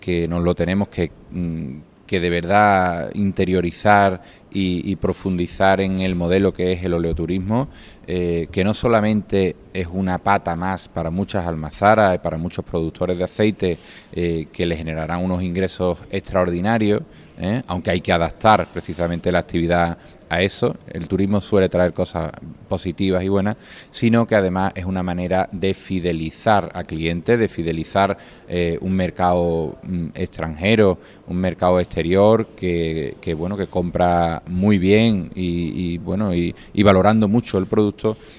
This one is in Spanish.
que nos lo tenemos que de verdad interiorizar y profundizar en el modelo que es el oleoturismo, que no solamente es una pata más para muchas almazaras y para muchos productores de aceite, que le generarán unos ingresos extraordinarios, aunque hay que adaptar precisamente la actividad a eso. El turismo suele traer cosas positivas y buenas, sino que además es una manera de fidelizar a clientes, de fidelizar un mercado extranjero, un mercado exterior que bueno, que compra muy bien y valorando mucho el producto,